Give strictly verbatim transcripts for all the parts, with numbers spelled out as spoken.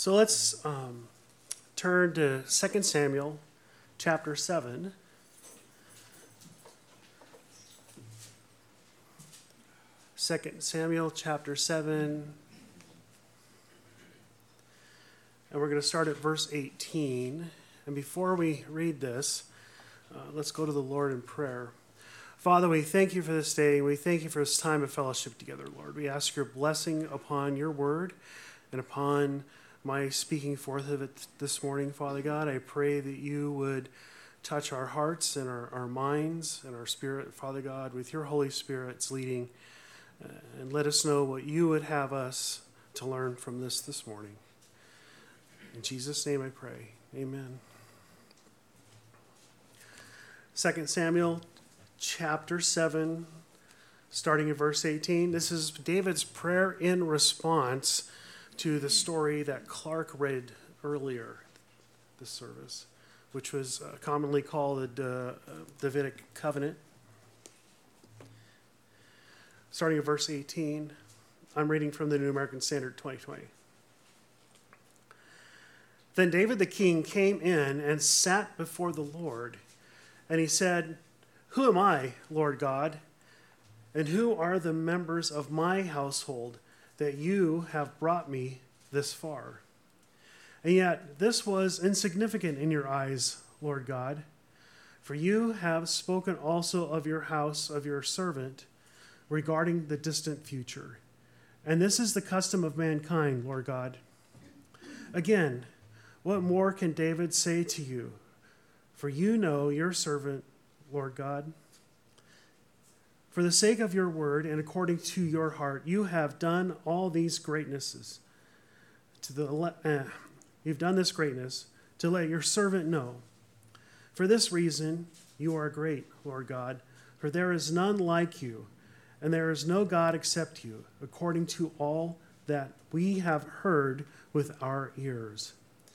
So let's um, turn to Second Samuel chapter seven. Second Samuel chapter seven. And we're going to start at verse eighteen. And before we read this, uh, let's go to the Lord in prayer. Father, we thank you for this day. We thank you for this time of fellowship together, Lord. We ask your blessing upon your word and upon my speaking forth of it this morning, Father God. I pray that you would touch our hearts and our, our minds and our spirit, Father God, with your Holy Spirit's leading, uh, and let us know what you would have us to learn from this this morning. In Jesus' name I pray. Amen. Second Samuel chapter seven, starting at verse eighteen. This is David's prayer in response to the story that Clark read earlier this service, which was uh, commonly called the uh, Davidic covenant. Starting at verse eighteen, I'm reading from the New American Standard twenty twenty. Then David the king came in and sat before the Lord, and he said, "Who am I, Lord God, and who are the members of my household that you have brought me this far? And yet this was insignificant in your eyes, Lord God, for you have spoken also of your house of your servant regarding the distant future. And this is the custom of mankind, Lord God. Again, what more can David say to you? For you know your servant, Lord God. For the sake of your word and according to your heart, you have done all these greatnesses. To the uh, you've done this greatness to let your servant know. For this reason, you are great, Lord God, for there is none like you, and there is no God except you, according to all that we have heard with our ears.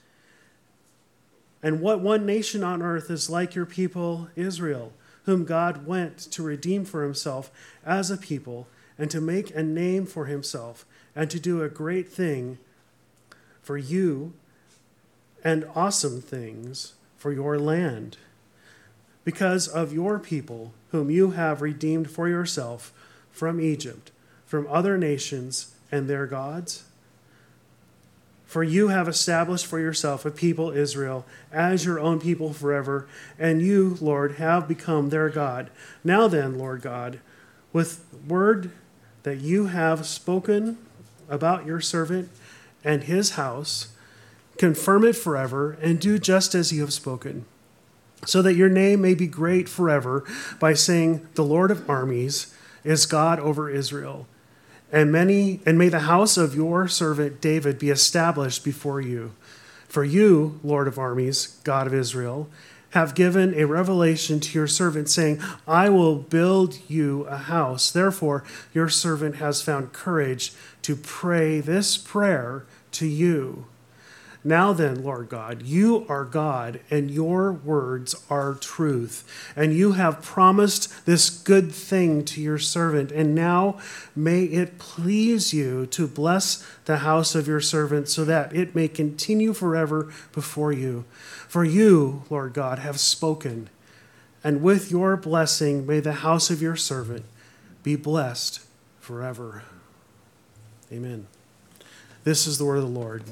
And what one nation on earth is like your people, Israel, whom God went to redeem for himself as a people and to make a name for himself and to do a great thing for you and awesome things for your land, because of your people whom you have redeemed for yourself from Egypt, from other nations and their gods? For you have established for yourself a people, Israel, as your own people forever, and you, Lord, have become their God. Now then, Lord God, with word that you have spoken about your servant and his house, confirm it forever, and do just as you have spoken, so that your name may be great forever by saying, the Lord of armies is God over Israel. And many, and may the house of your servant David be established before you. For you, Lord of armies, God of Israel, have given a revelation to your servant, saying, I will build you a house. Therefore, your servant has found courage to pray this prayer to you. Now then, Lord God, you are God, and your words are truth. And you have promised this good thing to your servant. And now may it please you to bless the house of your servant, so that it may continue forever before you. For you, Lord God, have spoken. And with your blessing, may the house of your servant be blessed forever. Amen. This is the word of the Lord.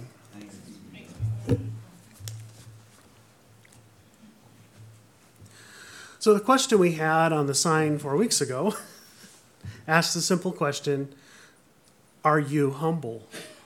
So the question we had on the sign four weeks ago asked the simple question, are you humble?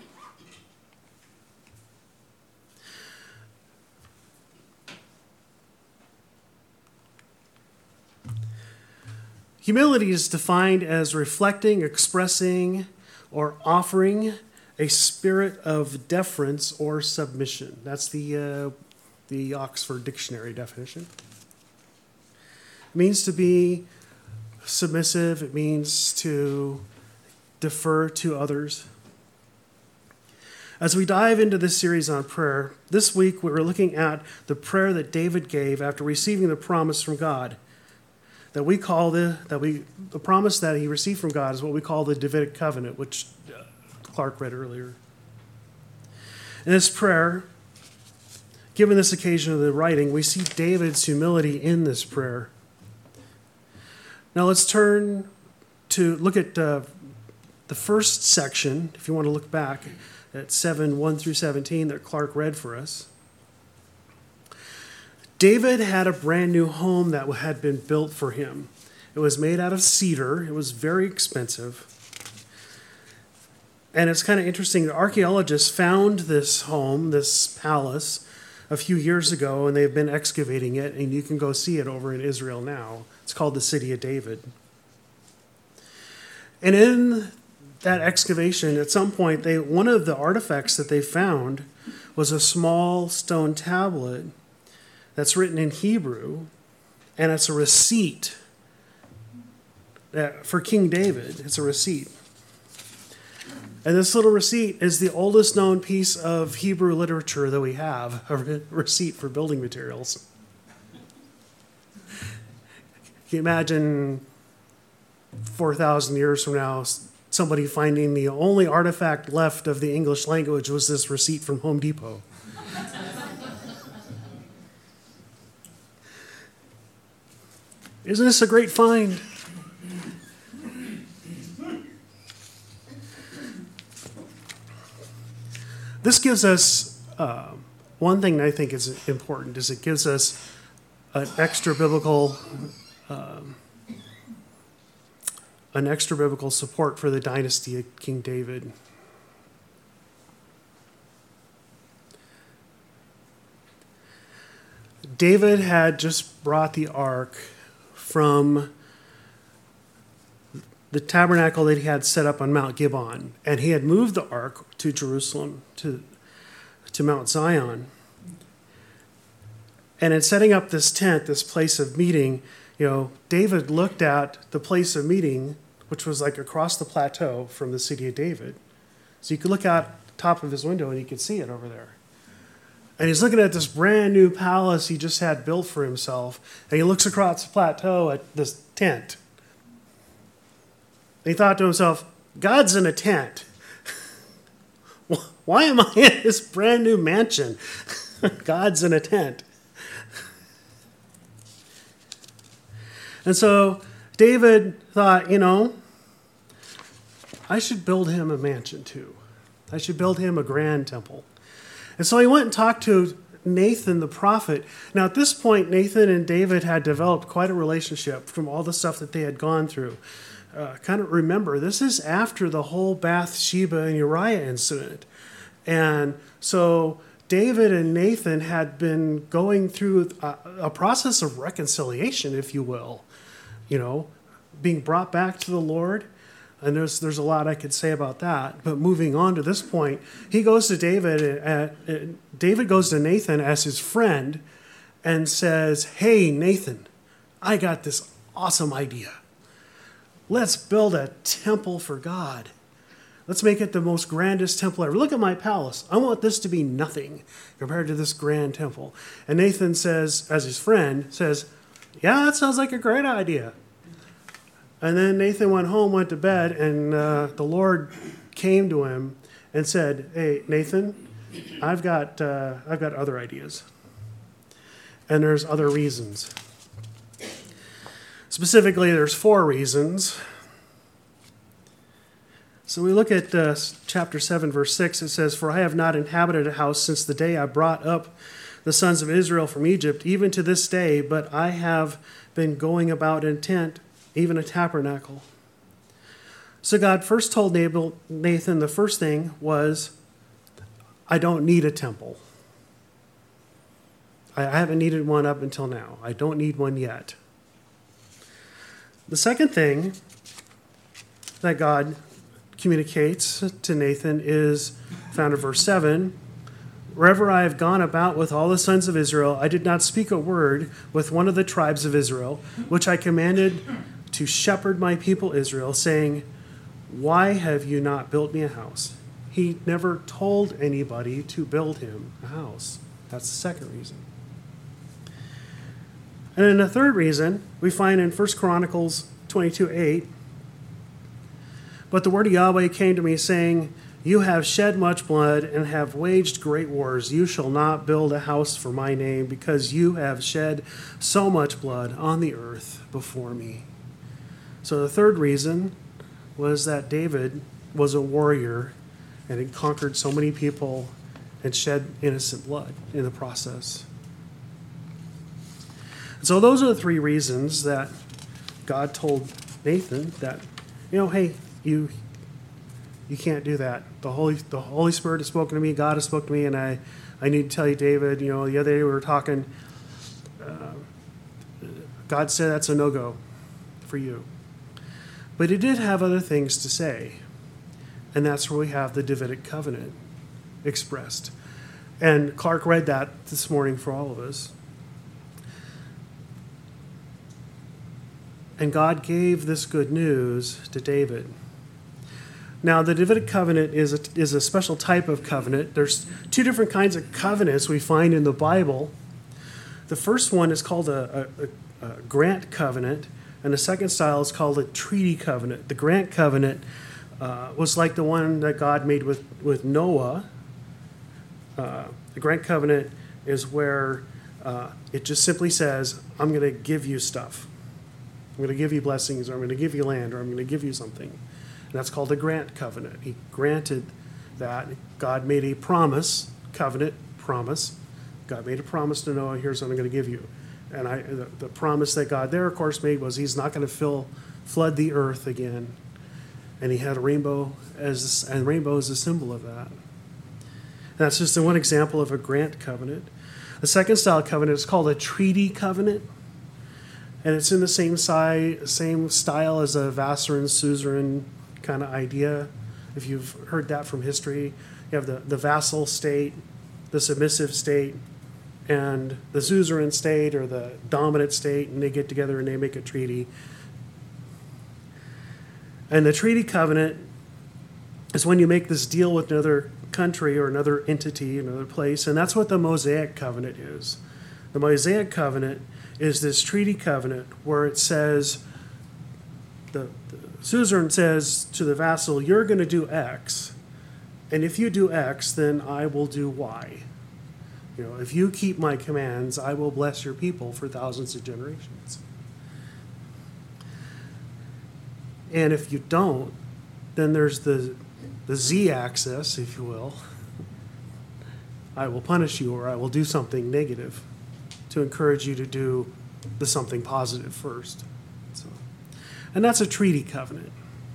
Humility is defined as reflecting, expressing, or offering a spirit of deference or submission. That's the, uh, the Oxford Dictionary definition. It means to be submissive. It means to defer to others. As we dive into this series on prayer, this week we're looking at the prayer that David gave after receiving the promise from God. That we call the that we the promise that he received from God is what we call the Davidic covenant, which Clark read earlier. In this prayer, given this occasion of the writing, we see David's humility in this prayer. Now let's turn to look at uh, the first section, if you want to look back at seven, one through seventeen that Clark read for us. David had a brand new home that had been built for him. It was made out of cedar. It was very expensive. And it's kind of interesting. The archaeologists found this home, this palace, a few years ago, and they've been excavating it, and you can go see it over in Israel now. It's called the City of David. And in that excavation, at some point, they one of the artifacts that they found was a small stone tablet that's written in Hebrew, and it's a receipt for King David. It's a receipt. And this little receipt is the oldest known piece of Hebrew literature that we have, a receipt for building materials. Can you imagine four thousand years from now, somebody finding the only artifact left of the English language was this receipt from Home Depot? Isn't this a great find? This gives us, uh, one thing I think is important, is it gives us an extra biblical, um, an extra biblical support for the dynasty of King David. David had just brought the ark from the tabernacle that he had set up on Mount Gibeon, and he had moved the ark to Jerusalem, to, to Mount Zion. And in setting up this tent, this place of meeting, you know, David looked at the place of meeting, which was like across the plateau from the city of David. So you could look out the top of his window and you could see it over there. And he's looking at this brand new palace he just had built for himself, and he looks across the plateau at this tent. And he thought to himself, God's in a tent. Why am I in this brand new mansion? God's in a tent. And so David thought, you know, I should build him a mansion too. I should build him a grand temple. And so he went and talked to Nathan the prophet. Now at this point, Nathan and David had developed quite a relationship from all the stuff that they had gone through. Uh, kind of remember, this is after the whole Bathsheba and Uriah incident. And so David and Nathan had been going through a, a process of reconciliation, if you will, you know, being brought back to the Lord. And there's there's a lot I could say about that. But moving on to this point, he goes to David, and, and David goes to Nathan as his friend and says, hey, Nathan, I got this awesome idea. Let's build a temple for God. Let's make it the most grandest temple ever. Look at my palace. I want this to be nothing compared to this grand temple. And Nathan says, as his friend, says, yeah, that sounds like a great idea. And then Nathan went home, went to bed, and uh, the Lord came to him and said, hey, Nathan, I've got, uh, I've got other ideas. And there's other reasons. Specifically, there's four reasons. So we look at uh, chapter seven, verse six. It says, for I have not inhabited a house since the day I brought up the sons of Israel from Egypt, even to this day, but I have been going about in tent, even a tabernacle. So God first told Nathan the first thing was, I don't need a temple. I haven't needed one up until now. I don't need one yet. The second thing that God communicates to Nathan is found in verse seven. Wherever I have gone about with all the sons of Israel, I did not speak a word with one of the tribes of Israel, which I commanded to shepherd my people Israel, saying, why have you not built me a house? He never told anybody to build him a house. That's the second reason. And then the third reason we find in First Chronicles twenty-two eight, but the word of Yahweh came to me saying, You have shed much blood and have waged great wars. You shall not build a house for my name, because you have shed so much blood on the earth before me. So the third reason was that David was a warrior and had conquered so many people and shed innocent blood in the process. So those are the three reasons that God told Nathan that, you know, hey, you you can't do that. The Holy the Holy Spirit has spoken to me, God has spoken to me, and I, I need to tell you, David, you know, the other day we were talking, uh, God said that's a no-go for you. But he did have other things to say, and that's where we have the Davidic covenant expressed. And Clark read that this morning for all of us. And God gave this good news to David. Now, the Davidic covenant is a, is a special type of covenant. There's two different kinds of covenants we find in the Bible. The first one is called a, a, a grant covenant, and the second style is called a treaty covenant. The grant covenant uh, was like the one that God made with, with Noah. Uh, the grant covenant is where uh, it just simply says, I'm going to give you stuff. I'm going to give you blessings, or I'm going to give you land, or I'm going to give you something. And that's called a grant covenant. He granted that. God made a promise, covenant, promise. God made a promise to Noah, here's what I'm going to give you. And I, the, the promise that God there, of course, made was he's not going to fill, flood the earth again. And he had a rainbow, as and rainbow is a symbol of that. And that's just one example of a grant covenant. The second style covenant is called a treaty covenant. And it's in the same, si- same style as a Vassar suzerain kind of idea. If you've heard that from history, you have the, the vassal state, the submissive state, and the suzerain state or the dominant state, and they get together and they make a treaty. And the treaty covenant is when you make this deal with another country or another entity, another place, and that's what the Mosaic covenant is. The Mosaic covenant is this treaty covenant where it says, the, the suzerain says to the vassal, you're going to do X, and if you do X, then I will do Y. You know, if you keep my commands, I will bless your people for thousands of generations. And if you don't, then there's the, the Z-axis, if you will. I will punish you, or I will do something negative to encourage you to do the something positive first. So, and that's a treaty covenant.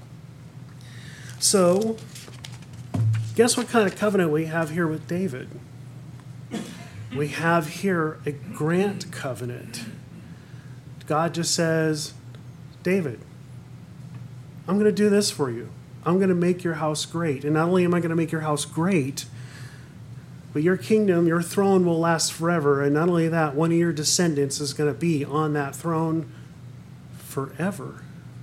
So, guess what kind of covenant we have here with David? We have here a grant covenant. God just says, David, I'm going to do this for you. I'm going to make your house great. And not only am I going to make your house great, but your kingdom, your throne will last forever. And not only that, one of your descendants is going to be on that throne forever.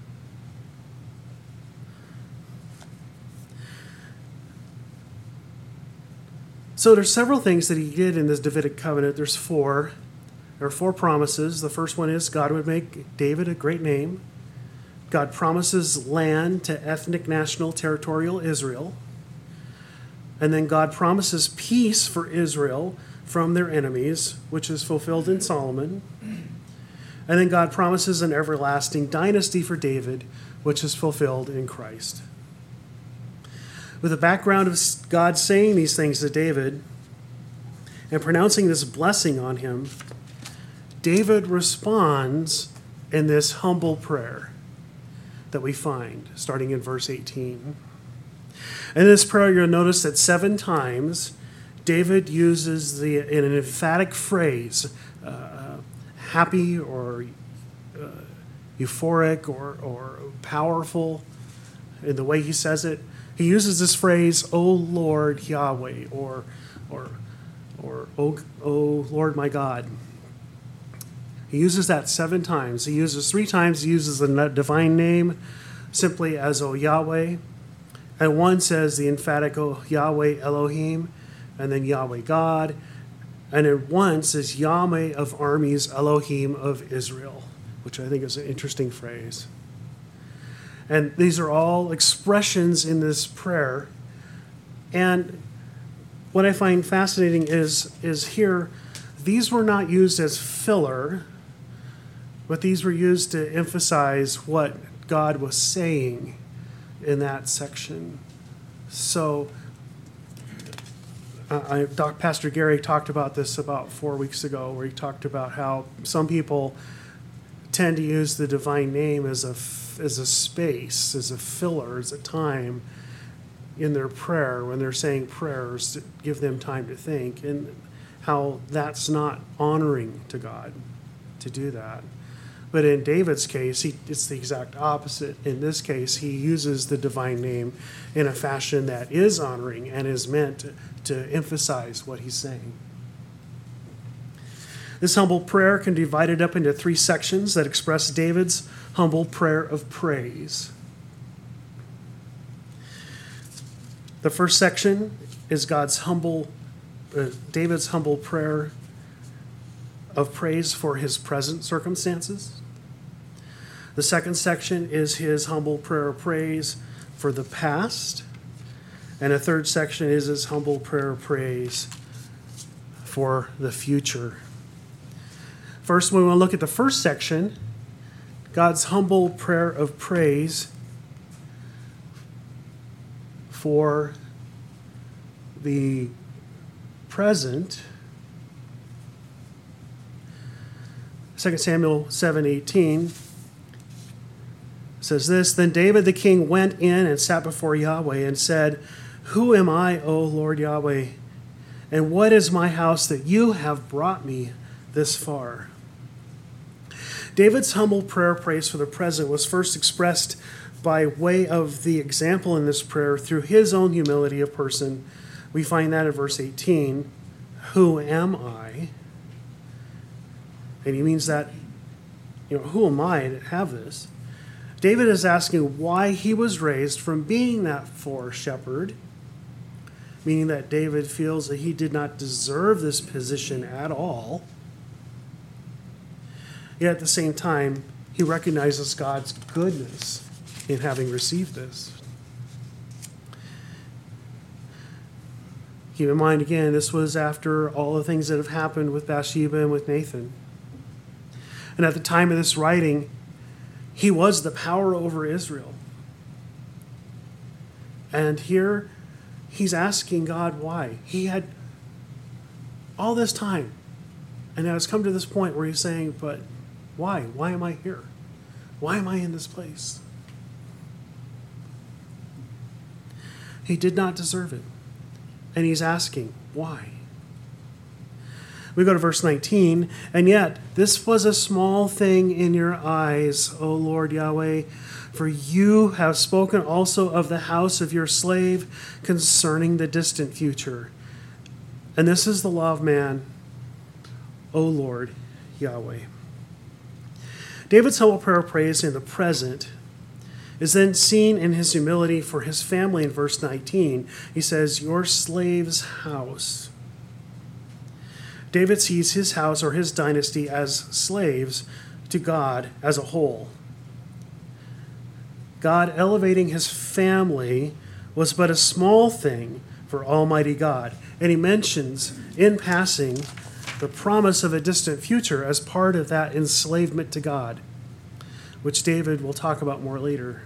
So there's several things that he did in this Davidic covenant. There's four. There are four promises. The first one is God would make David a great name. God promises land to ethnic, national, territorial Israel. And then God promises peace for Israel from their enemies, which is fulfilled in Solomon. And then God promises an everlasting dynasty for David, which is fulfilled in Christ. With the background of God saying these things to David and pronouncing this blessing on him, David responds in this humble prayer that we find, starting in verse eighteen. In this prayer, you'll notice that seven times David uses the in an emphatic phrase, uh, happy or uh, euphoric or, or powerful in the way he says it. He uses this phrase, O Lord Yahweh, or or or O, o Lord my God. He uses that seven times. He uses three times, he uses the divine name simply as O Yahweh. And one says the emphatic O Yahweh Elohim, and then Yahweh God. And then one says Yahweh of armies, Elohim of Israel, which I think is an interesting phrase. And these are all expressions in this prayer And what I find fascinating is, is here, these were not used as filler, but these were used to emphasize what God was saying in that section. So, uh, I, Doc, Pastor Gary talked about this about four weeks ago, where he talked about how some people tend to use the divine name as a, as a space, as a filler, as a time in their prayer when they're saying prayers to give them time to think, and how that's not honoring to God to do that. But in David's case, he, it's the exact opposite. In this case, he uses the divine name in a fashion that is honoring and is meant to, to emphasize what he's saying. This humble prayer can be divided up into three sections that express David's humble prayer of praise. The first section is God's humble, uh, David's humble prayer of praise for his present circumstances. The second section is his humble prayer of praise for the past. And a third section is his humble prayer of praise for the future. First, we want to look at the first section, God's humble prayer of praise for the present. Second Samuel seven eighteen says this, Then David the king went in and sat before Yahweh and said, Who am I, O Lord Yahweh? And what is my house that you have brought me this far? David's humble prayer praise for the present was first expressed by way of the example in this prayer through his own humility of person. We find that in verse eighteen. Who am I? And he means that, you know, who am I to have this? David is asking why he was raised from being that poor shepherd, meaning that David feels that he did not deserve this position at all. Yet at the same time, he recognizes God's goodness in having received this. Keep in mind, again, this was after all the things that have happened with Bathsheba and with Nathan. And at the time of this writing, he was the power over Israel. And here, he's asking God why. He had all this time, and now it's come to this point where he's saying, but why? Why am I here? Why am I in this place? He did not deserve it. And he's asking, why? We go to verse nineteen, and yet this was a small thing in your eyes, O Lord Yahweh, for you have spoken also of the house of your slave concerning the distant future. And this is the law of man, O Lord Yahweh. David's humble prayer of praise in the present is then seen in his humility for his family in verse nineteen. He says, your slave's house. David sees his house or his dynasty as slaves to God as a whole. God elevating his family was but a small thing for Almighty God. And he mentions in passing the promise of a distant future as part of that enslavement to God, which David will talk about more later.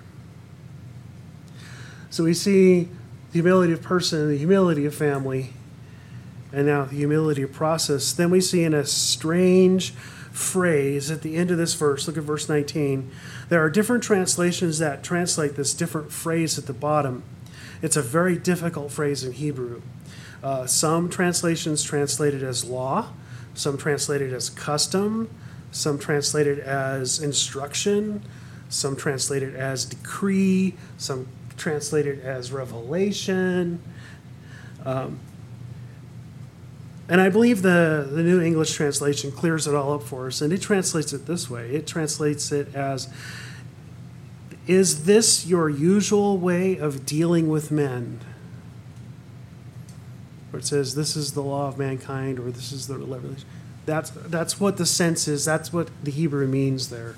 So we see the humility of person, the humility of family, and now the humility of process. Then we see in a strange phrase at the end of this verse, look at verse nineteen, there are different translations that translate this different phrase at the bottom. It's a very difficult phrase in Hebrew. Uh, some translations translate it as law, some translate it as custom, some translate it as instruction, some translate it as decree, some translate it as revelation. Um, and I believe the, the New English translation clears it all up for us, and it translates it this way. It translates it as, is this your usual way of dealing with men? Or it says, this is the law of mankind, or this is the revelation. That's that's what the sense is. That's what the Hebrew means there.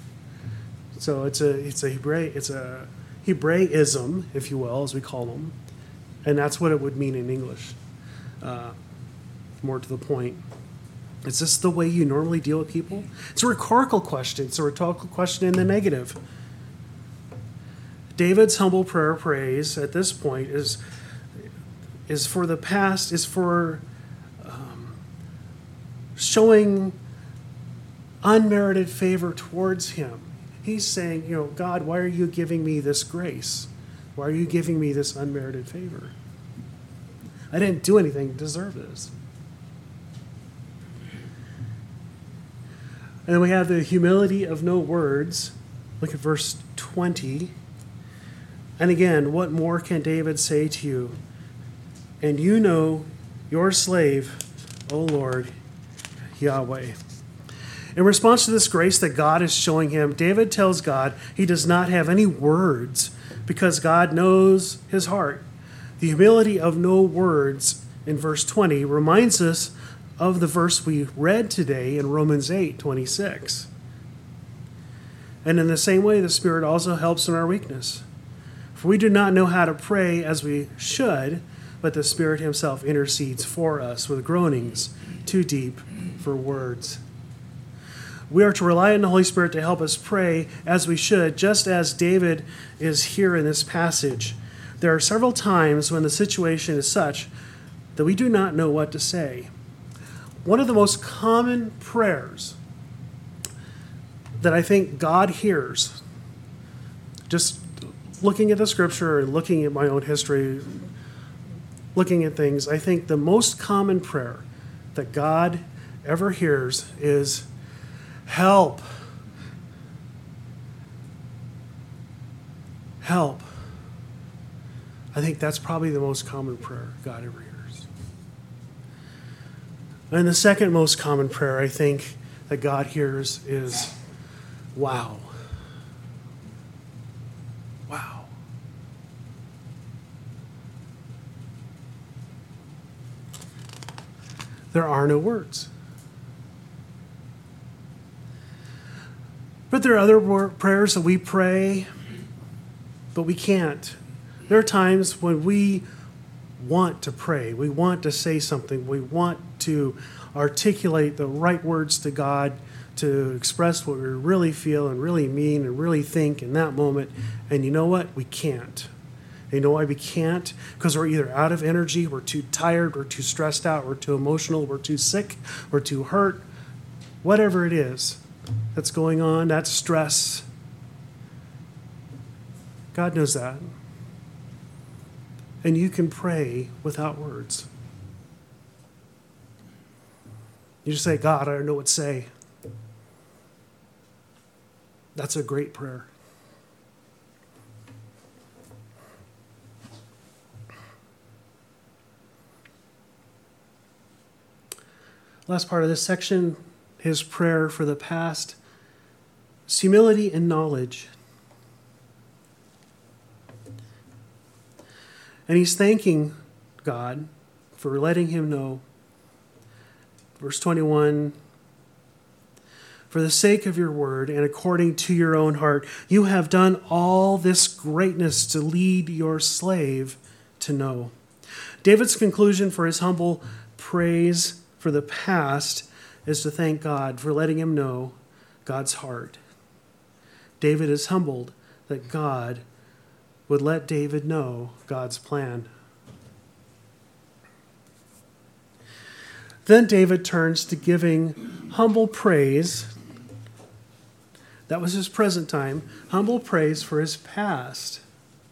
So it's a it's a Hebrew it's a Hebraism, if you will, as we call them, And that's what it would mean in English. Uh, more to the point. Is this the way you normally deal with people? It's a rhetorical question. It's a rhetorical question in the negative. David's humble prayer praise at this point is, is for the past, is for um, showing unmerited favor towards him. He's saying, you know, God, why are you giving me this grace? Why are you giving me this unmerited favor? I didn't do anything to deserve this. And then we have the humility of no words. Look at verse twenty. And again, what more can David say to you? And you know your slave, O Lord, Yahweh. In response to this grace that God is showing him, David tells God he does not have any words because God knows his heart. The humility of no words in verse twenty reminds us of the verse we read today in Romans eight twenty-six. And in the same way, the Spirit also helps in our weakness. For we do not know how to pray as we should, but the Spirit himself intercedes for us with groanings too deep for words. We are to rely on the Holy Spirit to help us pray as we should, just as David is here in this passage. There are several times when the situation is such that we do not know what to say. One of the most common prayers that I think God hears, just looking at the scripture and looking at my own history, looking at things, I think the most common prayer that God ever hears is, help. Help. I think that's probably the most common prayer God ever hears. And the second most common prayer I think that God hears is, wow. Wow. There are no words. But there are other prayers that we pray, but we can't. There are times when we want to pray. We want to say something. We want to articulate the right words to God, to express what we really feel and really mean and really think in that moment. And you know what? We can't. And you know why we can't? Because we're either out of energy, we're too tired, we're too stressed out, we're too emotional, we're too sick, we're too hurt. Whatever it is that's going on, that's stress. God knows that. And you can pray without words. You just say, God, I don't know what to say. That's a great prayer. Last part of this section, his prayer for the past, is humility and knowledge. And he's thanking God for letting him know. Verse twenty-one, for the sake of your word and according to your own heart, you have done all this greatness to lead your slave to know. David's conclusion for his humble praise for the past is to thank God for letting him know God's heart. David is humbled that God would let David know God's plan. Then David turns to giving humble praise. That was his present time. Humble praise for his past.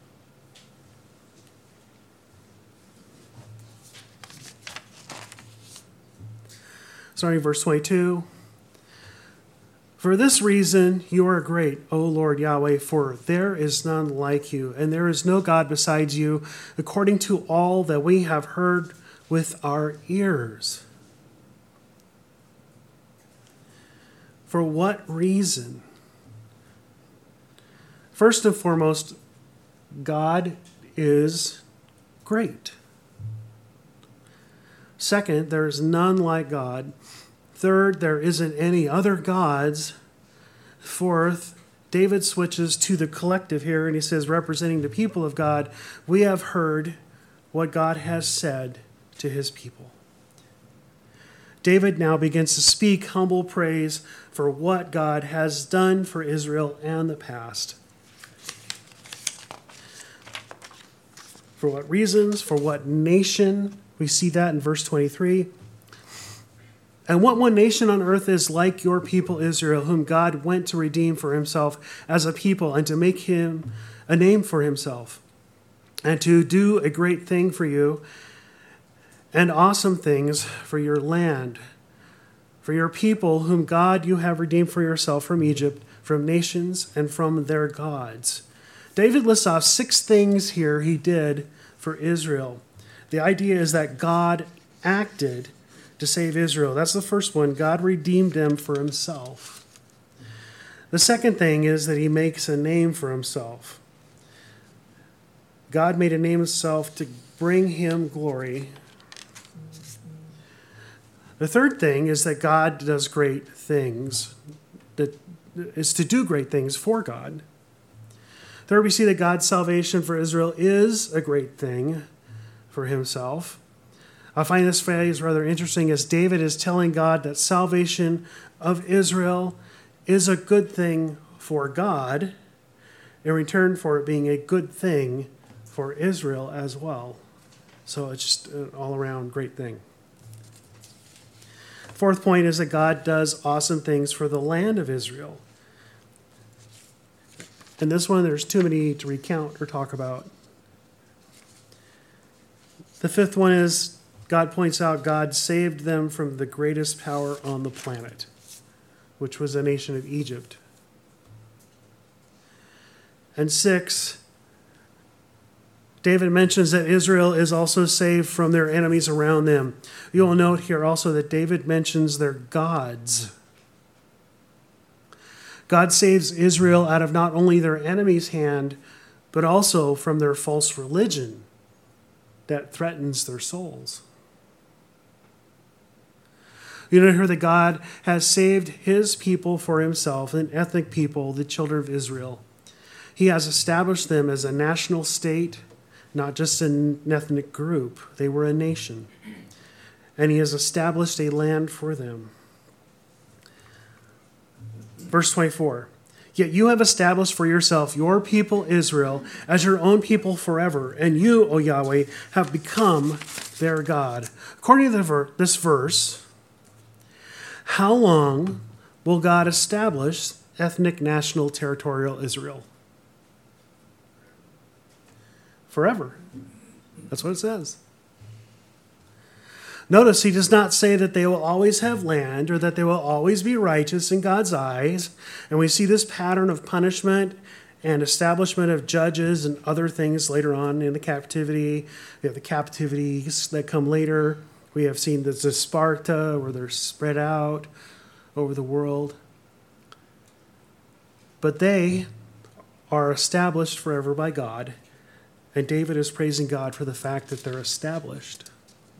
Starting verse twenty-two. For this reason you are great, O Lord Yahweh, for there is none like you, and there is no God besides you, according to all that we have heard with our ears. For what reason? First and foremost, God is great. Second, there is none like God. Third, there isn't any other gods. Fourth, David switches to the collective here, and he says, representing the people of God, we have heard what God has said to his people. David now begins to speak humble praise for what God has done for Israel and the past. For what reasons? For what nation? We see that in verse twenty-three. And what one nation on earth is like your people Israel, whom God went to redeem for himself as a people and to make him a name for himself, and to do a great thing for you and awesome things for your land, for your people whom God you have redeemed for yourself from Egypt, from nations and from their gods. David lists off six things here he did for Israel. The idea is that God acted to save Israel. That's the first one. God redeemed them for himself. The second thing is that he makes a name for himself. God made a name himself to bring him glory. The third thing is that God does great things, that is to do great things for God. Third, we see that God's salvation for Israel is a great thing for himself. I find this phrase rather interesting as David is telling God that salvation of Israel is a good thing for God in return for it being a good thing for Israel as well. So it's just an all-around great thing. Fourth point is that God does awesome things for the land of Israel. And this one, there's too many to recount or talk about. The fifth one is God points out God saved them from the greatest power on the planet, which was the nation of Egypt. And six, David mentions that Israel is also saved from their enemies around them. You'll note here also that David mentions their gods. God saves Israel out of not only their enemy's hand, but also from their false religion that threatens their souls. You know here that God has saved his people for himself, an ethnic people, the children of Israel. He has established them as a national state, not just an ethnic group. They were a nation. And he has established a land for them. Verse twenty-four, yet you have established for yourself your people Israel as your own people forever, and you, O Yahweh, have become their God. According to the ver- this verse, how long will God establish ethnic, national, territorial Israel? Forever. That's what it says. Notice he does not say that they will always have land or that they will always be righteous in God's eyes. And we see this pattern of punishment and establishment of judges and other things later on in the captivity. We have the captivities that come later. We have seen the Sparta where they're spread out over the world. But they are established forever by God. And David is praising God for the fact that they're established.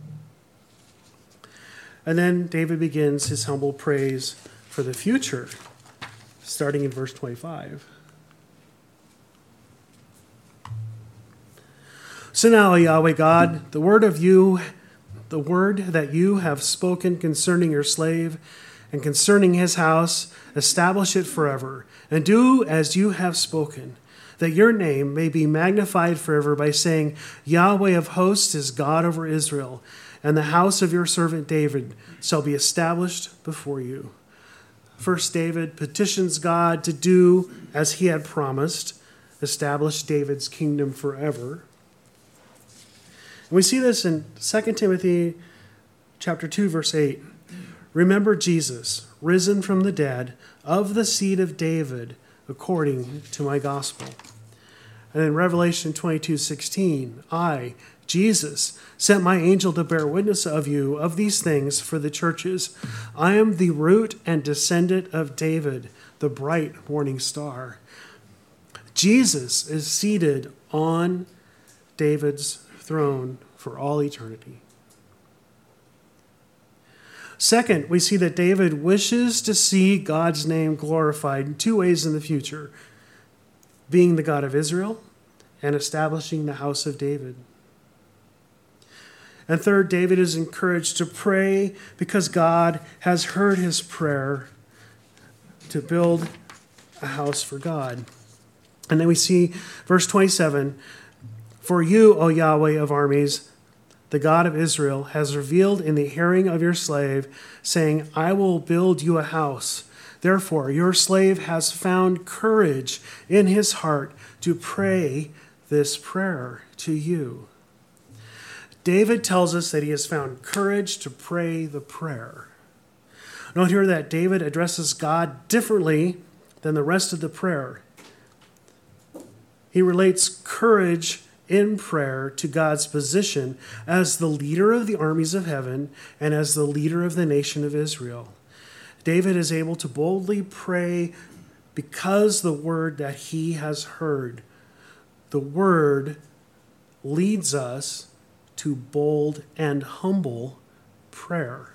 And then David begins his humble praise for the future, starting in verse twenty-five. So now, Yahweh God, the word of you, the word that you have spoken concerning your slave and concerning his house, establish it forever, and do as you have spoken, that your name may be magnified forever by saying, Yahweh of hosts is God over Israel, and the house of your servant David shall be established before you. First, David petitions God to do as he had promised, establish David's kingdom forever. And we see this in Second Timothy chapter two, verse eight. Remember Jesus, risen from the dead, of the seed of David, according to my gospel. And in Revelation twenty-two sixteen, I, Jesus, sent my angel to bear witness of you of these things for the churches. I am the root and descendant of David, the bright morning star. Jesus is seated on David's throne for all eternity. Second, we see that David wishes to see God's name glorified in two ways in the future, being the God of Israel and establishing the house of David. And third, David is encouraged to pray because God has heard his prayer to build a house for God. And then we see verse twenty-seven, "For you, O Yahweh of armies, the God of Israel, has revealed in the hearing of your slave, saying, I will build you a house. Therefore, your slave has found courage in his heart to pray this prayer to you." David tells us that he has found courage to pray the prayer. Note here that David addresses God differently than the rest of the prayer. He relates courage in prayer to God's position as the leader of the armies of heaven and as the leader of the nation of Israel. David is able to boldly pray because the word that he has heard. The word leads us to bold and humble prayer.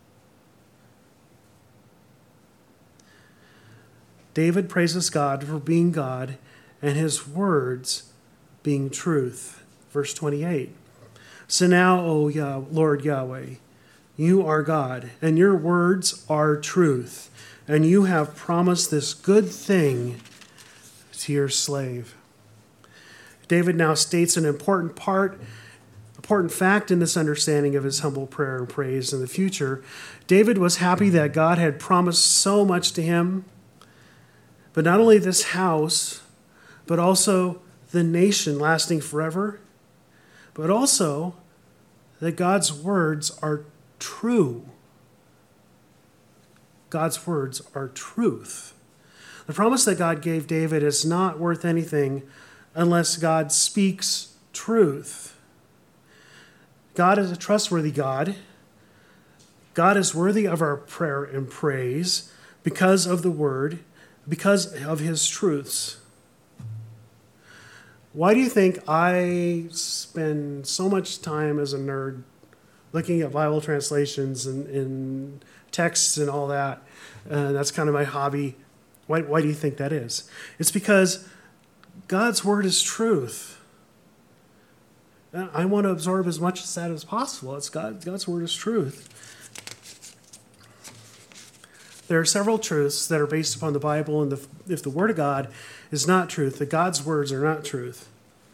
David praises God for being God and his words being truth. Verse twenty-eight, "So now, O Yah- Lord Yahweh, you are God, and your words are truth, and you have promised this good thing to your slave." David now states an important part, important fact in this understanding of his humble prayer and praise in the future. David was happy that God had promised so much to him, but not only this house, but also the nation lasting forever, but also that God's words are true. God's words are truth. The promise that God gave David is not worth anything unless God speaks truth. God is a trustworthy God. God is worthy of our prayer and praise because of the word, because of his truths. Why do you think I spend so much time as a nerd looking at Bible translations and, and texts and all that? Uh, that's kind of my hobby. Why, why do you think that is? It's because God's word is truth. I want to absorb as much of that as possible. It's God, God's word is truth. There are several truths that are based upon the Bible, and the, if the word of God is not truth, that God's words are not truth,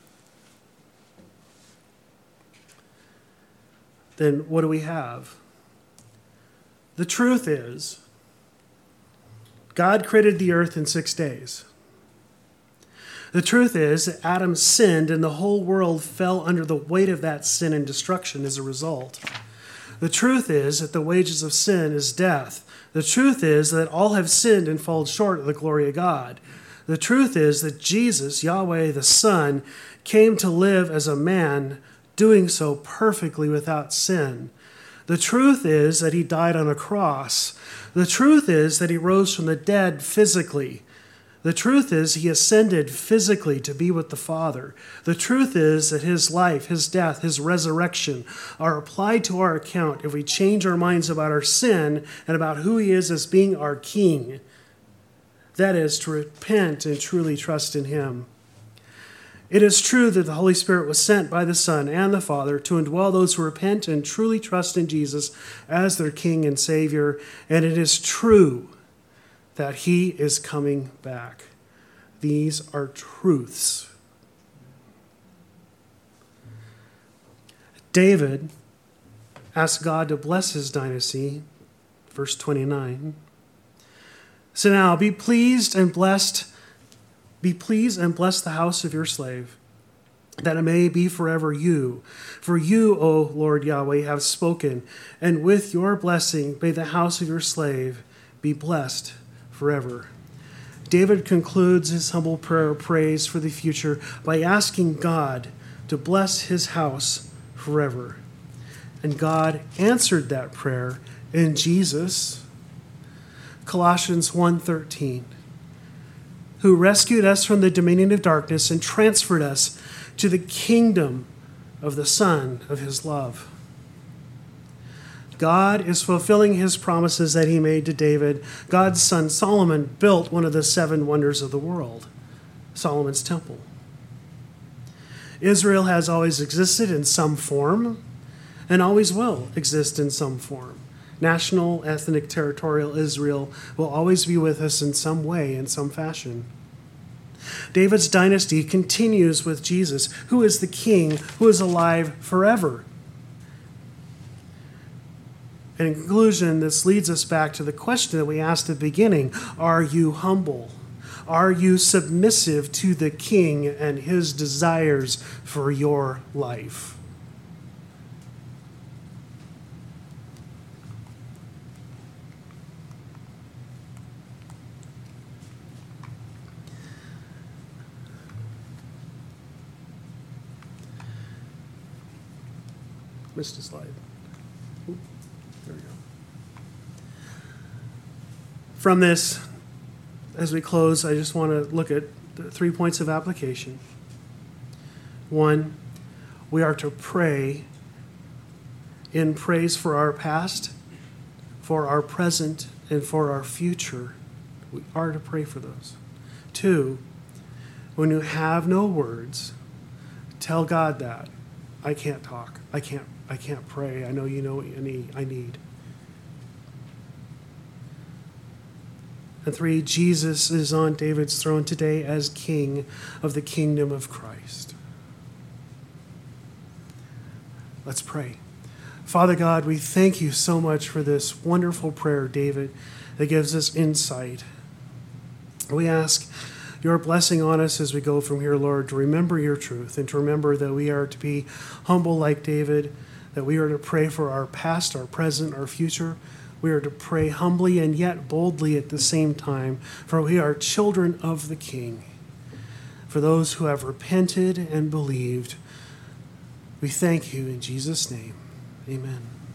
then what do we have? The truth is, God created the earth in six days. The truth is that Adam sinned and the whole world fell under the weight of that sin and destruction as a result. The truth is that the wages of sin is death. The truth is that all have sinned and fallen short of the glory of God. The truth is that Jesus, Yahweh the Son, came to live as a man, doing so perfectly without sin. The truth is that he died on a cross. The truth is that he rose from the dead physically. The truth is he ascended physically to be with the Father. The truth is that his life, his death, his resurrection are applied to our account if we change our minds about our sin and about who he is as being our King. That is, to repent and truly trust in him. It is true that the Holy Spirit was sent by the Son and the Father to indwell those who repent and truly trust in Jesus as their King and Savior. And it is true that he is coming back. These are truths. David asked God to bless his dynasty, verse twenty-nine. So now be pleased and blessed, be pleased and bless the house of your slave, that it may be forever you. For you, O Lord Yahweh, have spoken, and with your blessing may the house of your slave be blessed forever. David concludes his humble prayer of praise for the future by asking God to bless his house forever. And God answered that prayer in Jesus. Colossians one thirteen, who rescued us from the dominion of darkness and transferred us to the kingdom of the Son of his love. God is fulfilling his promises that he made to David. God's son Solomon built one of the seven wonders of the world, Solomon's temple. Israel has always existed in some form. and always will exist in some form. National, ethnic, territorial Israel will always be with us in some way, in some fashion. David's dynasty continues with Jesus, who is the king, who is alive forever. And in conclusion, this leads us back to the question that we asked at the beginning. Are you humble? Are you submissive to the king and his desires for your life? Missed a slide. Ooh, there we go. From this, as we close, I just want to look at the three points of application. One, we are to pray in praise for our past, for our present, and for our future. We are to pray for those. Two, when you have no words, tell God that. I can't talk. I can't I can't pray. I know you know what I need. I need. And three, Jesus is on David's throne today as King of the kingdom of Christ. Let's pray. Father God, we thank you so much for this wonderful prayer, David, that gives us insight. We ask your blessing on us as we go from here, Lord, to remember your truth and to remember that we are to be humble like David, that we are to pray for our past, our present, our future. We are to pray humbly and yet boldly at the same time, for we are children of the King. For those who have repented and believed, we thank you in Jesus' name. Amen.